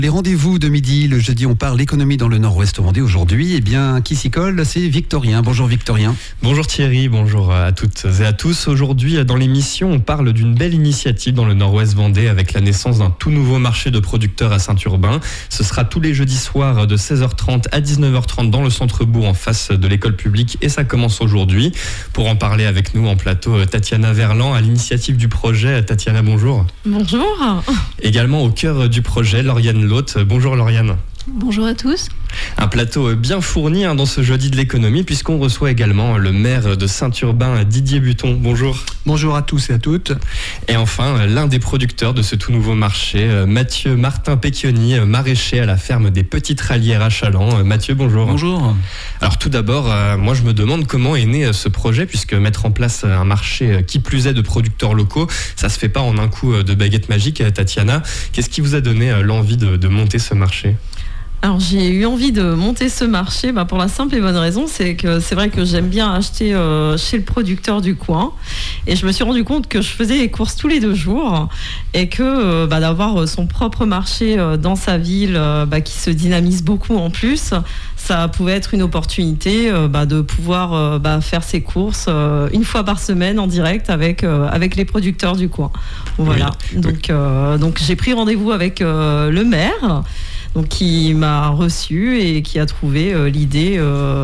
Les rendez-vous de midi, le jeudi, on parle économie dans le Nord-Ouest Vendée. Aujourd'hui, qui s'y colle, c'est Victorien. Bonjour Victorien. Bonjour Thierry, bonjour à toutes et à tous. Aujourd'hui, dans l'émission, on parle d'une belle initiative dans le Nord-Ouest Vendée avec la naissance d'un tout nouveau marché de producteurs à Saint-Urbain. Ce sera tous les jeudis soirs de 16h30 à 19h30 dans le centre-bourg en face de l'école publique et ça commence aujourd'hui. Pour en parler avec nous en plateau, Tatiana Verland à l'initiative du projet. Tatiana, bonjour. Bonjour. Également au cœur du projet, Lauriane Loth. Bonjour Lauriane. Bonjour à tous. Un plateau bien fourni dans ce jeudi de l'économie puisqu'on reçoit également le maire de Saint-Urbain, Didier Buton. Bonjour. Bonjour à tous et à toutes. Et enfin, l'un des producteurs de ce tout nouveau marché, Mathieu Martin Pecchioni, maraîcher à la ferme des Petites Ralières à Chaland. Mathieu, bonjour. Bonjour. Alors tout d'abord, moi je me demande comment est né ce projet puisque mettre en place un marché qui plus est de producteurs locaux, ça se fait pas en un coup de baguette magique. Tatiana, qu'est-ce qui vous a donné l'envie de monter ce marché ? Alors j'ai eu envie de monter ce marché pour la simple et bonne raison, c'est que c'est vrai que j'aime bien acheter chez le producteur du coin et je me suis rendu compte que je faisais les courses tous les 2 jours et que d'avoir son propre marché dans sa ville qui se dynamise beaucoup en plus, ça pouvait être une opportunité de pouvoir faire ses courses une fois par semaine en direct avec les producteurs du coin. Voilà. Oui. Donc j'ai pris rendez-vous avec le maire. Donc qui m'a reçu et qui a trouvé l'idée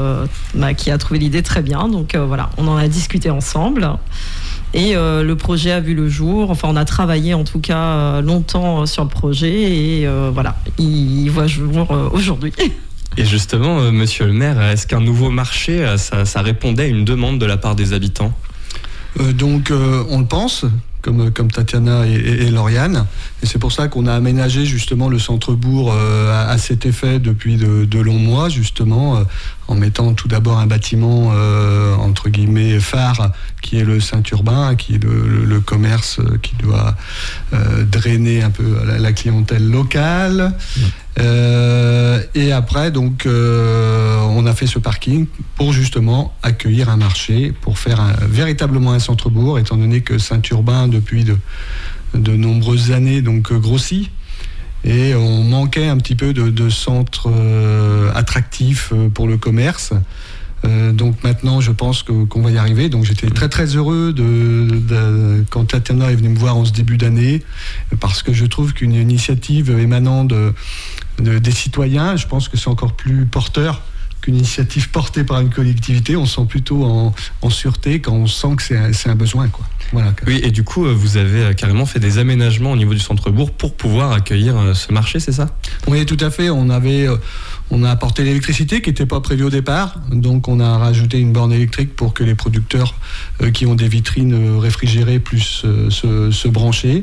très bien. Donc voilà, on en a discuté ensemble et le projet a vu le jour. Enfin, on a travaillé en tout cas longtemps sur le projet et voilà, il voit le jour aujourd'hui. Et justement, monsieur le maire, est-ce qu'un nouveau marché, ça répondait à une demande de la part des habitants ? On le pense. Comme Tatiana et Lauriane. Et c'est pour ça qu'on a aménagé justement le centre-bourg à cet effet depuis de longs mois, justement, en mettant tout d'abord un bâtiment, entre guillemets, phare, qui est le Saint-Urbain, qui est le commerce qui doit drainer un peu la clientèle locale. Et après, on a fait ce parking pour justement accueillir un marché, pour faire véritablement un centre-bourg, étant donné que Saint-Urbain, depuis de nombreuses années, grossit. Et on manquait un petit peu de centres attractifs pour le commerce. Donc maintenant, je pense qu'on va y arriver. Donc j'étais très très heureux quand Tatiana est venue me voir en ce début d'année, parce que je trouve qu'une initiative émanant des citoyens, je pense que c'est encore plus porteur qu'une initiative portée par une collectivité. On se sent plutôt en sûreté quand on sent que c'est un besoin, quoi. Voilà. Oui, et du coup, vous avez carrément fait des aménagements au niveau du centre-bourg pour pouvoir accueillir ce marché, c'est ça ? Oui, tout à fait. On a apporté l'électricité qui n'était pas prévue au départ. Donc, on a rajouté une borne électrique pour que les producteurs qui ont des vitrines réfrigérées puissent se brancher.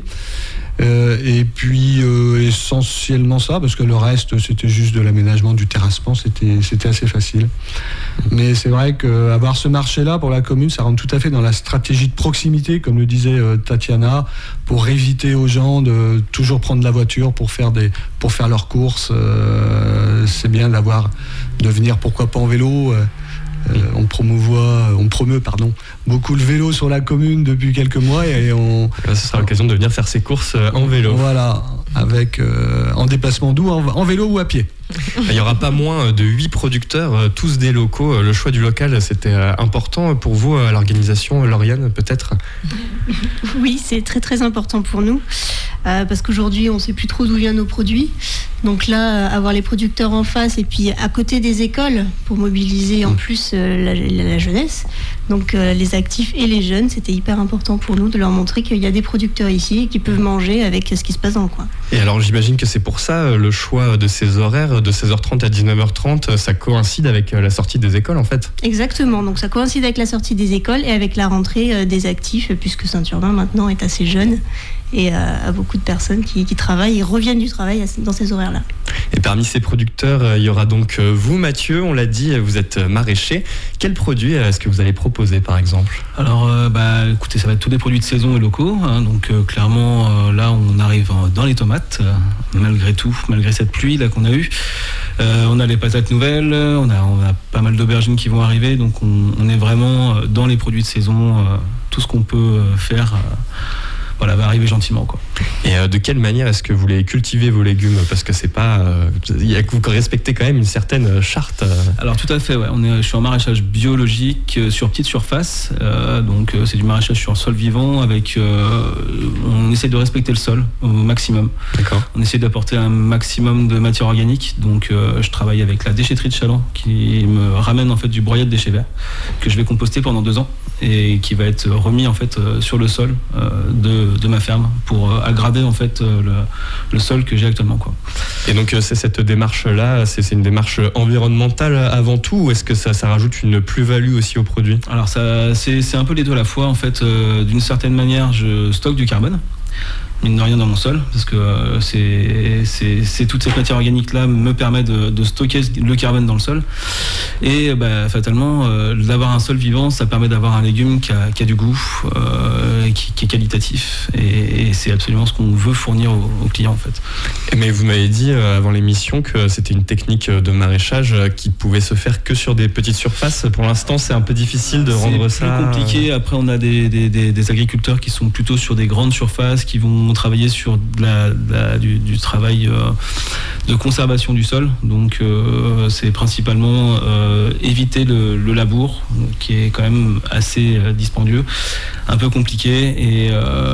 Et puis essentiellement ça, parce que le reste c'était juste de l'aménagement du terrassement, c'était assez facile. Mais c'est vrai qu'avoir ce marché-là pour la commune, ça rentre tout à fait dans la stratégie de proximité, comme le disait Tatiana, pour éviter aux gens de toujours prendre la voiture pour faire leurs courses. C'est bien de venir, pourquoi pas en vélo. On promeut beaucoup le vélo sur la commune depuis quelques mois et ce sera l'occasion de venir faire ses courses en vélo. Voilà, avec en déplacement doux, en vélo ou à pied. Il n'y aura pas moins de 8 producteurs, tous des locaux. Le choix du local, c'était important pour vous à l'organisation, Lauriane, peut-être ? Oui, c'est très très important pour nous, parce qu'aujourd'hui, on ne sait plus trop d'où viennent nos produits. Donc là, avoir les producteurs en face et puis à côté des écoles pour mobiliser en plus la jeunesse, donc les actifs et les jeunes, c'était hyper important pour nous de leur montrer qu'il y a des producteurs ici et qui peuvent manger avec ce qui se passe dans le coin. Et alors j'imagine que c'est pour ça le choix de ces horaires de 16h30 à 19h30, ça coïncide avec la sortie des écoles en fait. Exactement, donc ça coïncide avec la sortie des écoles et avec la rentrée des actifs, puisque Saint-Urbain maintenant est assez jeune et a beaucoup de personnes qui travaillent et reviennent du travail dans ces horaires-là. Et parmi ces producteurs, il y aura donc vous, Mathieu, on l'a dit, vous êtes maraîcher. Quels produits est-ce que vous allez proposer par exemple ? Alors écoutez, ça va être tous des produits de saison et locaux, donc clairement là on arrive dans les tomates, malgré tout, malgré cette pluie là qu'on a eue. On a les patates nouvelles, on a pas mal d'aubergines qui vont arriver, donc on est vraiment dans les produits de saison, tout ce qu'on peut faire va arriver gentiment, quoi. Et de quelle manière est-ce que vous les cultivez vos légumes? Parce que c'est pas, vous respectez quand même une certaine charte. Alors tout à fait, ouais. Je suis en maraîchage biologique sur petite surface, donc c'est du maraîchage sur sol vivant avec, on essaie de respecter le sol au maximum. D'accord. On essaie d'apporter un maximum de matière organique, donc je travaille avec la déchetterie de Chaland qui me ramène en fait du broyat de déchets verts que je vais composter pendant 2 ans et qui va être remis en fait sur le sol de ma ferme pour aggraver en fait le sol que j'ai actuellement, quoi. Et donc c'est cette démarche-là, c'est une démarche environnementale avant tout, ou est-ce que ça rajoute une plus-value aussi au produit? Alors c'est un peu les deux à la fois, en fait. D'une certaine manière, je stocke du carbone, mine de rien, dans mon sol, parce que c'est toute cette matière organique là me permet de stocker le carbone dans le sol, et fatalement d'avoir un sol vivant, ça permet d'avoir un légume qui a du goût, qui est qualitatif, et c'est absolument ce qu'on veut fournir aux clients, en fait. Mais vous m'avez dit avant l'émission que c'était une technique de maraîchage qui pouvait se faire que sur des petites surfaces. Pour l'instant, c'est un peu difficile de rendre ça. C'est plus compliqué. Après, on a des agriculteurs qui sont plutôt sur des grandes surfaces, qui vont travailler sur du travail de conservation du sol. Donc, c'est principalement éviter le labour, qui est quand même assez dispendieux, un peu compliqué. Et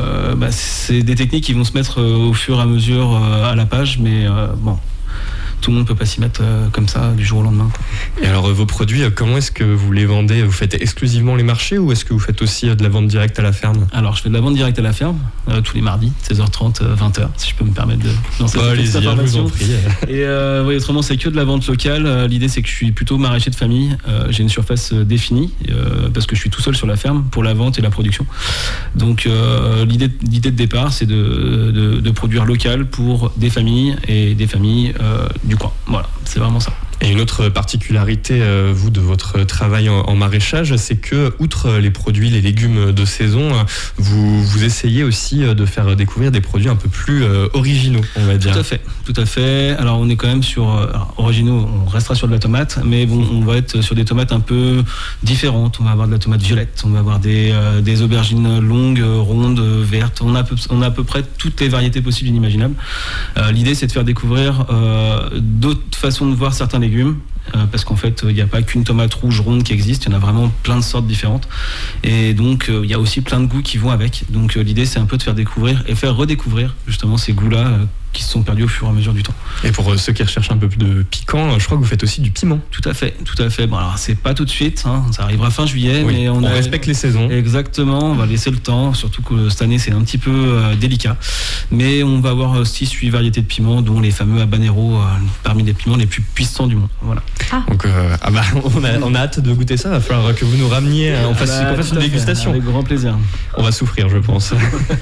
c'est des techniques qui vont se mettre au fur et à mesure à la page, mais bon. Tout le monde ne peut pas s'y mettre comme ça du jour au lendemain, quoi. Et alors vos produits, comment est-ce que vous les vendez? Vous faites exclusivement les marchés ou est-ce que vous faites aussi de la vente directe à la ferme? Alors je fais de la vente directe à la ferme tous les mardis, 16h30, 20h, si je peux me permettre de lancer cette information. Et oui, autrement c'est que de la vente locale. L'idée c'est que je suis plutôt maraîcher de famille. J'ai une surface définie parce que je suis tout seul sur la ferme pour la vente et la production. Donc l'idée de départ c'est de produire local pour des familles et des familles du coin. Voilà, c'est vraiment ça. Et une autre particularité, vous, de votre travail en maraîchage, c'est que, outre les produits, les légumes de saison, vous essayez aussi de faire découvrir des produits un peu plus originaux, on va dire. Tout à fait. Alors, on est quand même sur originaux, on restera sur de la tomate, mais bon, on va être sur des tomates un peu différentes. On va avoir de la tomate violette, on va avoir des aubergines longues, rondes, vertes. On a à peu près toutes les variétés possibles et inimaginables. L'idée, c'est de faire découvrir d'autres façons de voir certains légumes, parce qu'en fait il n'y a pas qu'une tomate rouge ronde qui existe, il y en a vraiment plein de sortes différentes, et donc il y a aussi plein de goûts qui vont avec. Donc l'idée c'est un peu de faire découvrir et faire redécouvrir justement ces goûts-là qui se sont perdus au fur et à mesure du temps. Et pour ceux qui recherchent un peu plus de piquant, je crois que vous faites aussi du piment. Tout à fait. Bon, alors c'est pas tout de suite, hein, ça arrivera fin juillet, oui, mais on respecte les saisons. Exactement, on va laisser le temps, surtout que cette année c'est un petit peu délicat. Mais on va avoir 6-8 variétés de piments, dont les fameux habanero, parmi les piments les plus puissants du monde. Voilà. Donc on a hâte de goûter ça. Il va falloir que vous nous rameniez, qu'on fasse une dégustation. Avec grand plaisir. On va souffrir, je pense.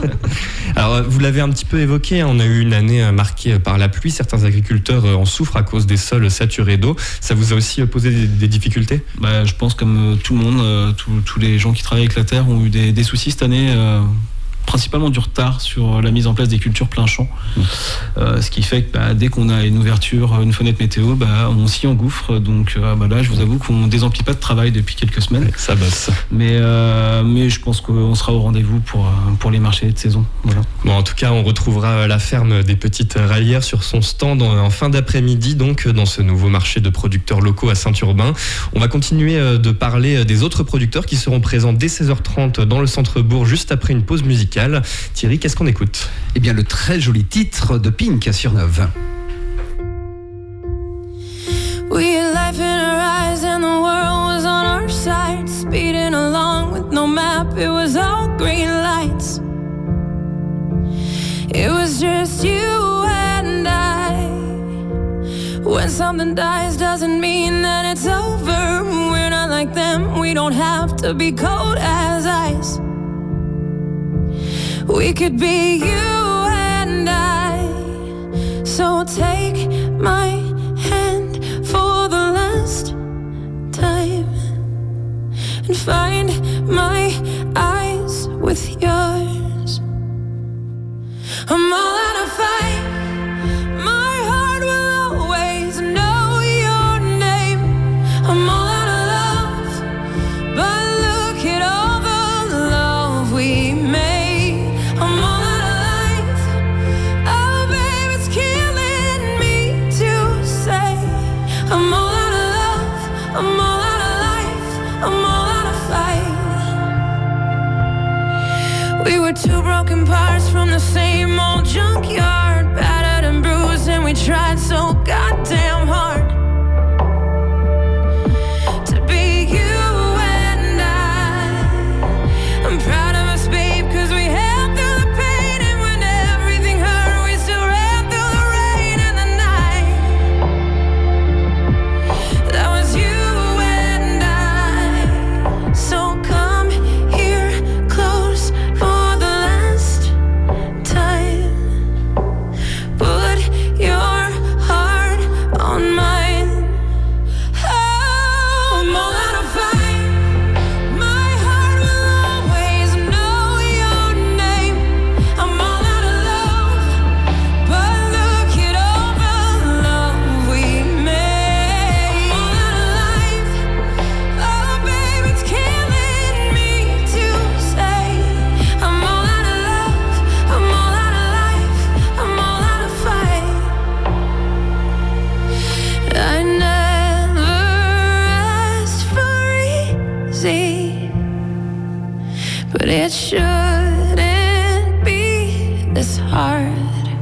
Alors vous l'avez un petit peu évoqué, on a eu une année marquée par la pluie. Certains agriculteurs en souffrent à cause des sols saturés d'eau. Ça vous a aussi posé des difficultés? Je pense comme tout le monde, tous les gens qui travaillent avec la terre ont eu des soucis cette année. Principalement du retard sur la mise en place des cultures plein champ, ce qui fait que dès qu'on a une ouverture, une fenêtre météo, on s'y engouffre. Donc là, je vous avoue qu'on ne désemplit pas de travail depuis quelques semaines. Ça bosse. Mais je pense qu'on sera au rendez-vous pour les marchés de saison. Voilà. Bon, en tout cas, on retrouvera la ferme des Petites Ralières sur son stand en fin d'après-midi, donc dans ce nouveau marché de producteurs locaux à Saint-Urbain. On va continuer de parler des autres producteurs qui seront présents dès 16h30 dans le centre-bourg, juste après une pause musicale. Thierry, qu'est-ce qu'on écoute? Eh bien, le très joli titre de Pink sur Neuve. We had life in our eyes and the world was on our side, speeding along with no map, it was all green lights. It was just you and I. When something dies doesn't mean that it's over. We're not like them, we don't have to be cold as ice. We could be you and I. So take my hand for the last time and find my eyes with yours. I'm all out of fight. My heart will always know your name. I'm all out of love, but look at all the love we made. I'm all broken parts from the same old junkyard, battered and bruised, and we tried so goddamn hard to be you and I'm proud of us, babe, 'cause we held through the pain, and when everything hurt, we still ran through the rain and the night. That was you and I. So come here close for the last time. Put your heart on mine. Oh, I'm all out of fight. My heart will always know your name. I'm all out of love, but look at all the love we made. I'm all out of life. Oh, babe, it's killing me to say. I'm all out of love, I'm all out of life, I'm all out of fight. I never asked for easy, but it shouldn't be this hard.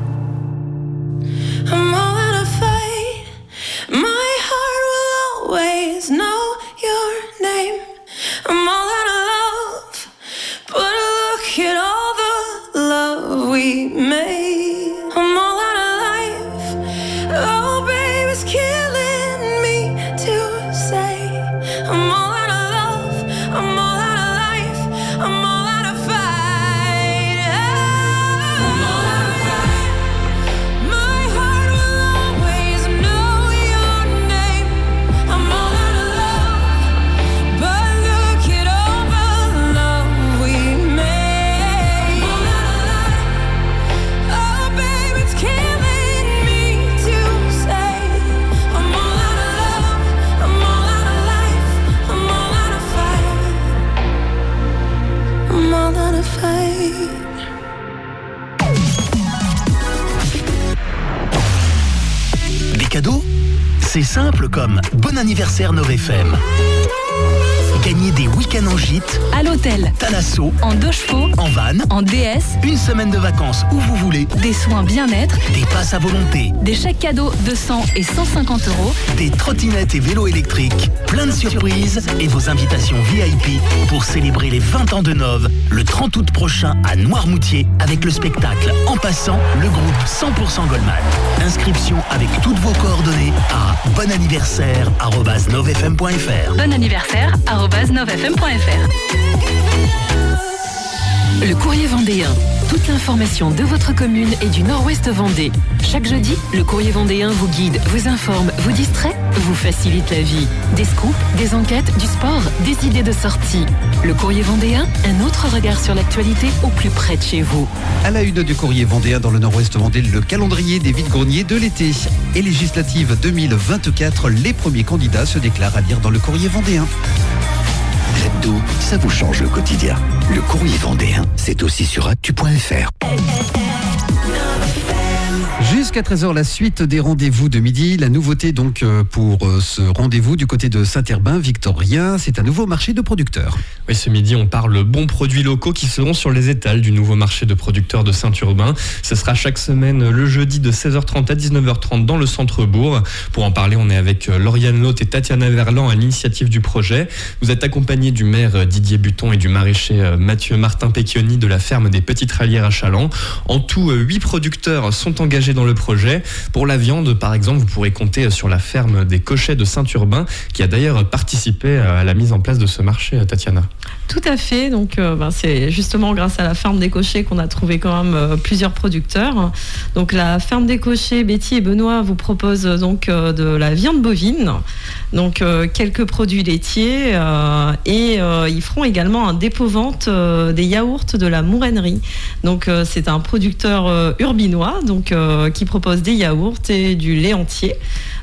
I'm all out of fight. My heart will always know your name. I'm all out of love, but look at all the love we made. I'm all out of life. Oh, babe, it's killing me to say. I'm all out of love, I'm all out of life, I'm all out of fight. I'm all out of fight. My heart will always know your name. I'm all out of love, but look at all the love we made. I'm all out of life. Oh, babe, it's killing me to say. I'm all out of love, I'm all out of life, I'm all out of fight. I'm all out of fight. Des cadeaux? C'est simple comme bon anniversaire Nove FM. Gagnez des week-ends en gîte, À l'hôtel, Thalasso, en 2 chevaux, en van, en DS, une semaine de vacances où vous voulez, des soins bien-être, des passes à volonté, des chèques cadeaux de 100 et 150 €, des trottinettes et vélos électriques, plein de surprises et vos invitations VIP pour célébrer les 20 ans de Nove le 30 août prochain à Noirmoutier avec le spectacle En passant, le groupe 100% Goldman. Inscription avec toutes vos coordonnées à bonanniversaire@novefm.fr. bon anniversaire @novefm.fr. Le courrier vendéen. Toute l'information de votre commune et du Nord-Ouest Vendée. Chaque jeudi, le courrier vendéen vous guide, vous informe, vous distrait, vous facilite la vie. Des scoops, des enquêtes, du sport, des idées de sortie. Le courrier vendéen, un autre regard sur l'actualité au plus près de chez vous. À la une du courrier vendéen dans le Nord-Ouest Vendée, le calendrier des vides-greniers de l'été. Et législative 2024, les premiers candidats se déclarent à lire dans le courrier vendéen. Hebdo, ça vous change le quotidien. Le courrier vendéen, c'est aussi sur actu.fr. Jusqu'à 13h, la suite des rendez-vous de midi. La nouveauté donc pour ce rendez-vous du côté de Saint-Herbin, Victorien, c'est un nouveau marché de producteurs. Oui, ce midi, on parle bons produits locaux qui seront sur les étals du nouveau marché de producteurs de Saint-Urbain. Ce sera chaque semaine le jeudi de 16h30 à 19h30 dans le centre-bourg. Pour en parler, on est avec Lauriane Loth et Tatiana Verland à l'initiative du projet. Vous êtes accompagnés du maire Didier Buton et du maraîcher Mathieu Martin Pecchioni de la ferme des Petites Ralières à Chaland. En tout, 8 producteurs sont engagés dans le projet. Pour la viande, par exemple, vous pourrez compter sur la ferme des Cochets de Saint-Urbain, qui a d'ailleurs participé à la mise en place de ce marché, Tatiana. Tout à fait. Donc, c'est justement grâce à la ferme des Cochets qu'on a trouvé quand même plusieurs producteurs. Donc, la ferme des Cochets, Betty et Benoît vous proposent donc de la viande bovine, donc quelques produits laitiers et ils feront également un dépôt-vente des yaourts de la Mourennerie. Donc, c'est un producteur urbinois donc qui propose des yaourts et du lait entier.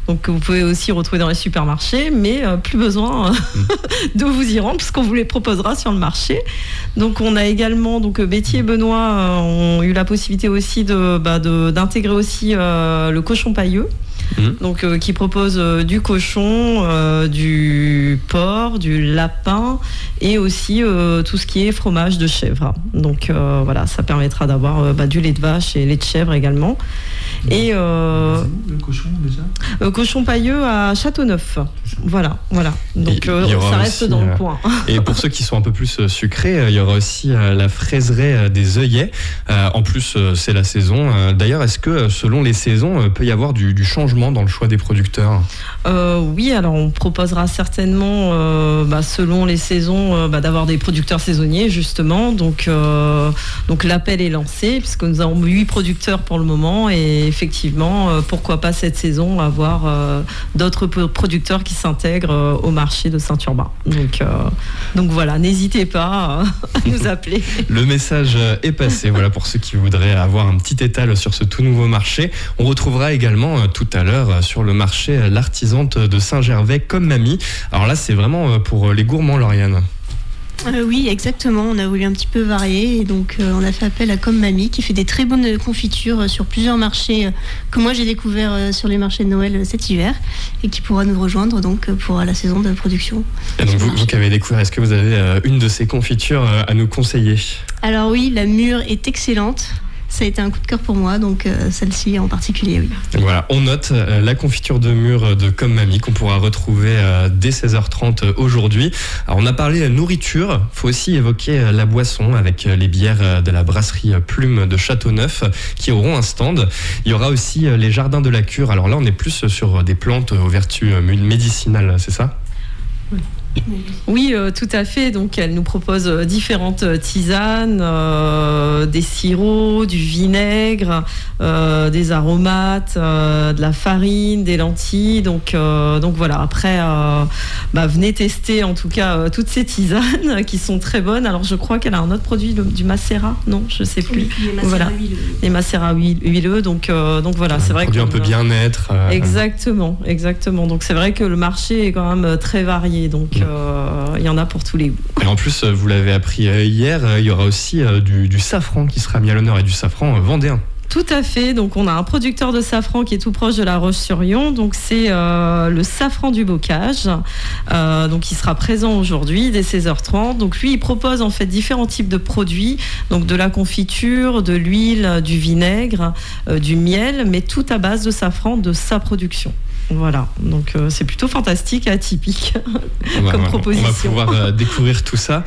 Donc que vous pouvez aussi retrouver dans les supermarchés, mais plus besoin de vous y rendre puisqu'on vous les proposera sur le marché. Donc on a également, donc Betty et Benoît ont eu la possibilité aussi d'intégrer aussi le cochon pailleux. Donc qui propose du cochon, du porc, du lapin et aussi tout ce qui est fromage de chèvre. Donc voilà, ça permettra d'avoir du lait de vache et lait de chèvre également. Et le cochon déjà cochon pailleux à Châteauneuf. Voilà. Donc ça reste aussi, dans le coin. Et pour ceux qui sont un peu plus sucrés, il y aura aussi la fraiserie des œillets. En plus, c'est la saison. D'ailleurs, est-ce que selon les saisons, peut y avoir du changement dans le choix des producteurs ? Oui, alors on proposera certainement, selon les saisons, d'avoir des producteurs saisonniers justement. Donc l'appel est lancé puisque nous avons 8 producteurs pour le moment et effectivement, pourquoi pas cette saison avoir d'autres producteurs qui s'intègrent au marché de Saint-Urbain. Donc voilà, n'hésitez pas à nous appeler. Le message est passé. Voilà pour ceux qui voudraient avoir un petit étal sur ce tout nouveau marché. On retrouvera également tout à l'heure sur le marché l'artisante de Saint-Gervais comme Mamie. Alors là, c'est vraiment pour les gourmands, Lauriane. Oui, exactement. On a voulu un petit peu varier et donc on a fait appel à Comme Mamie qui fait des très bonnes confitures sur plusieurs marchés que moi j'ai découvert sur les marchés de Noël cet hiver et qui pourra nous rejoindre donc pour la saison de production. Et donc vous qui avez découvert, est-ce que vous avez une de ces confitures à nous conseiller ? Alors oui, la mûre est excellente. Ça a été un coup de cœur pour moi, donc celle-ci en particulier, oui. Voilà, on note la confiture de mûre de Comme Mamie qu'on pourra retrouver dès 16h30 aujourd'hui. Alors on a parlé nourriture, il faut aussi évoquer la boisson avec les bières de la brasserie Plume de Châteauneuf qui auront un stand. Il y aura aussi les jardins de la cure. Alors là, on est plus sur des plantes aux vertus médicinales, c'est ça ? Oui, tout à fait. Donc, elle nous propose différentes tisanes, des sirops, du vinaigre, des aromates, de la farine, des lentilles. Donc voilà. Après, venez tester en tout cas toutes ces tisanes qui sont très bonnes. Alors, je crois qu'elle a un autre produit, du macérat. Non, je sais plus. Oui, les macérats huileux. Donc voilà. C'est vrai produit un peu bien-être. Exactement. Donc c'est vrai que le marché est quand même très varié. Donc il y en a pour tous les goûts. Et en plus, vous l'avez appris hier, il y aura aussi du safran qui sera mis à l'honneur et du safran vendéen. Tout à fait. Donc, on a un producteur de safran qui est tout proche de La Roche-sur-Yon. Donc, c'est le Safran du Bocage. Donc, il sera présent aujourd'hui dès 16h30. Donc, lui, il propose en fait différents types de produits. Donc, de la confiture, de l'huile, du vinaigre, du miel, mais tout à base de safran de sa production. Voilà, donc c'est plutôt fantastique et atypique comme proposition. On va pouvoir découvrir tout ça.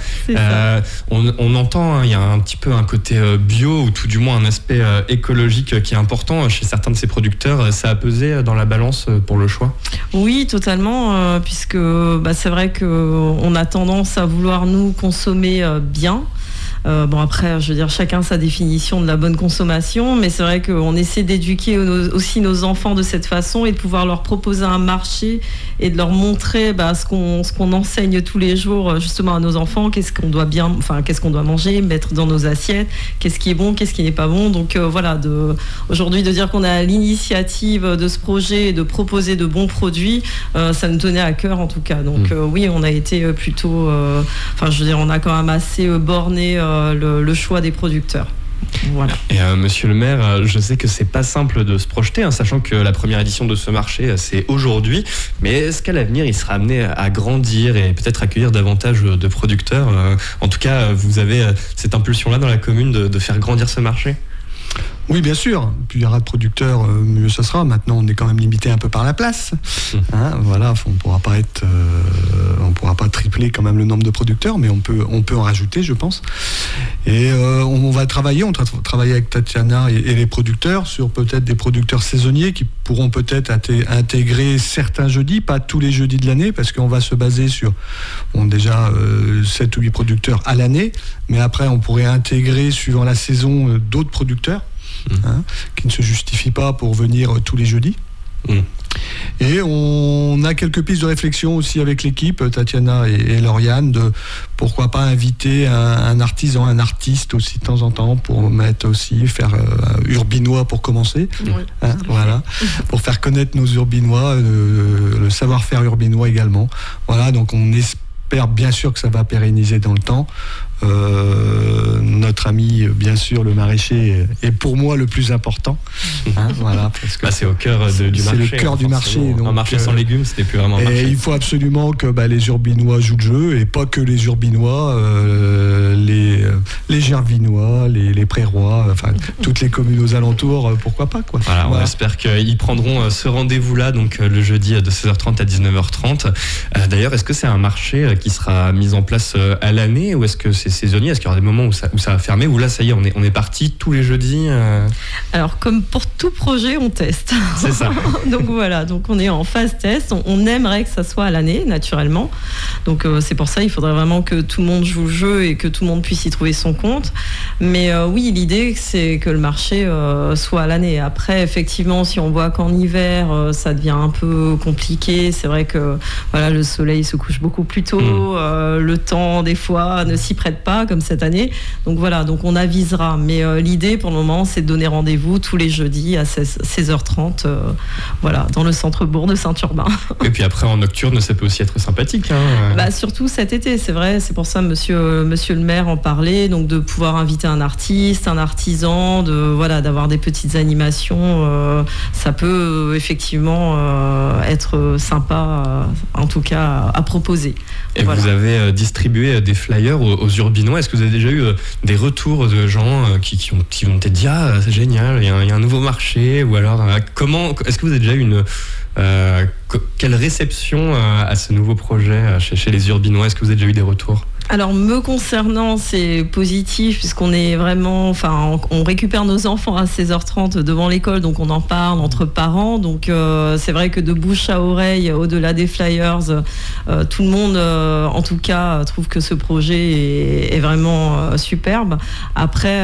On entend, il y a un petit peu un côté bio ou tout du moins un aspect écologique qui est important chez certains de ces producteurs. Ça a pesé dans la balance pour le choix ? Oui, totalement, puisque c'est vrai qu'on a tendance à vouloir nous consommer bien. Après, je veux dire, chacun sa définition de la bonne consommation, mais c'est vrai qu'on essaie d'éduquer aussi nos enfants de cette façon et de pouvoir leur proposer un marché et de leur montrer ce qu'on enseigne tous les jours justement à nos enfants, qu'est-ce qu'on doit manger, mettre dans nos assiettes, qu'est-ce qui est bon, qu'est-ce qui n'est pas bon. Donc aujourd'hui de dire qu'on a l'initiative de ce projet et de proposer de bons produits, ça nous tenait à cœur en tout cas. Donc oui, on a été plutôt, on a quand même assez borné le choix des producteurs. Voilà. Et monsieur le maire, je sais que c'est pas simple de se projeter, sachant que la première édition de ce marché c'est aujourd'hui, mais est-ce qu'à l'avenir il sera amené à grandir et peut-être accueillir davantage de producteurs ? En tout cas, vous avez cette impulsion-là dans la commune de faire grandir ce marché ? Oui, bien sûr. Plus il y aura de producteurs, mieux ça sera. Maintenant, on est quand même limité un peu par la place. Voilà, on pourra pas tripler quand même le nombre de producteurs, mais on peut en rajouter, je pense. Et on va travailler avec Tatiana et les producteurs sur peut-être des producteurs saisonniers qui pourront peut-être intégrer certains jeudis, pas tous les jeudis de l'année, parce qu'on va se baser sur déjà 7 ou 8 producteurs à l'année, mais après on pourrait intégrer suivant la saison d'autres producteurs qui ne se justifient pas pour venir tous les jeudis. Et on a quelques pistes de réflexion aussi avec l'équipe, Tatiana et Lauriane, de pourquoi pas inviter un artisan, un artiste aussi de temps en temps pour faire urbinois pour commencer. Oui, voilà, pour faire connaître nos urbinois, le savoir-faire urbinois également. Voilà, donc on espère bien sûr que ça va pérenniser dans le temps. Notre ami, bien sûr, le maraîcher est pour moi le plus important. Voilà, parce que c'est au cœur du marché. C'est le cœur du marché. Donc, un marché sans légumes, c'était plus vraiment un marché. Et il faut absolument que les urbinois jouent le jeu, et pas que les urbinois, les gervinois, les prérois, enfin toutes les communes aux alentours, pourquoi pas quoi. Voilà, on espère qu'ils prendront ce rendez-vous-là, donc le jeudi de 16h30 à 19h30. D'ailleurs, est-ce que c'est un marché qui sera mis en place à l'année, ou est-ce que c'est saisonnier? Est-ce qu'il y aura des moments où ça va fermer, ou là ça y est, on est parti tous les jeudis Alors comme pour tout projet, on teste. C'est ça. Donc voilà, donc on est en phase test. On aimerait que ça soit à l'année, naturellement. Donc c'est pour ça, il faudrait vraiment que tout le monde joue le jeu et que tout le monde puisse y trouver son compte. Mais oui, l'idée c'est que le marché soit à l'année. Après, effectivement, si on voit qu'en hiver ça devient un peu compliqué, c'est vrai que le soleil se couche beaucoup plus tôt, le temps des fois ne s'y prête pas comme cette année. Donc voilà, donc on avisera. Mais l'idée pour le moment, c'est de donner rendez-vous tous les jeudis à 16h30 dans le centre-bourg de Saint-Urbain. Et puis après, en nocturne, ça peut aussi être sympathique. Surtout cet été, c'est vrai. C'est pour ça, monsieur le maire en parlait, donc de pouvoir inviter un artiste, un artisan, d'avoir des petites animations. Ça peut effectivement être sympa, en tout cas, à proposer. Et vous avez distribué des flyers aux urbinois. Est-ce que vous avez déjà eu des retours de gens qui vont peut-être dire c'est génial, il y a un nouveau marché, ou alors est-ce que vous avez déjà eu quelle réception à ce nouveau projet chez les urbinois? Est-ce que vous avez déjà eu des retours? Alors, me concernant, c'est positif puisqu'on est vraiment, on récupère nos enfants à 16h30 devant l'école, donc on en parle entre parents. Donc, c'est vrai que de bouche à oreille, au-delà des flyers, tout le monde, en tout cas, trouve que ce projet est vraiment superbe. Après,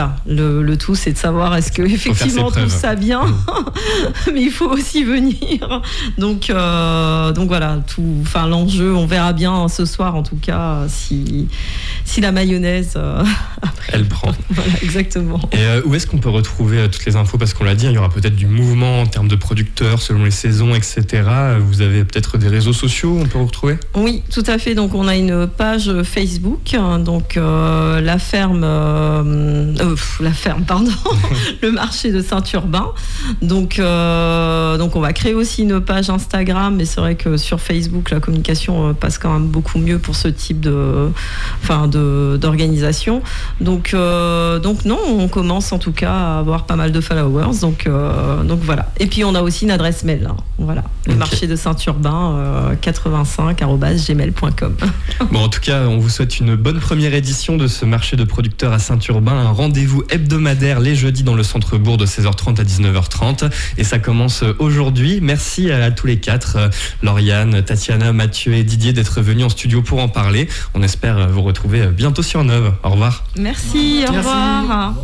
le tout, c'est de savoir est-ce que effectivement on trouve ça bien, mais il faut aussi venir. Donc voilà, l'enjeu, on verra bien ce soir, en tout cas, si la mayonnaise après, elle prend. Voilà, exactement. Et où est-ce qu'on peut retrouver toutes les infos? Parce qu'on l'a dit, il y aura peut-être du mouvement en termes de producteurs selon les saisons, etc. Vous avez peut-être des réseaux sociaux où on peut vous retrouver? Oui, tout à fait. Donc on a une page Facebook, donc la ferme, pardon, le marché de Saint-Urbain. Donc on va créer aussi une page Instagram, mais c'est vrai que sur Facebook la communication passe quand même beaucoup mieux pour ce type d'organisation. Donc non, on commence en tout cas à avoir pas mal de followers. Donc voilà. Et puis on a aussi une adresse mail. Voilà, le marché de Saint-Urbain 85@gmail.com. Bon, en tout cas, on vous souhaite une bonne première édition de ce marché de producteurs à Saint-Urbain. Un rendez-vous hebdomadaire les jeudis dans le centre-bourg de 16h30 à 19h30. Et ça commence aujourd'hui. Merci à tous les quatre, Lauriane, Tatiana, Mathieu et Didier, d'être venus en studio pour en parler. On espère vous retrouver bientôt sur Neuve. Au revoir. Merci, au revoir.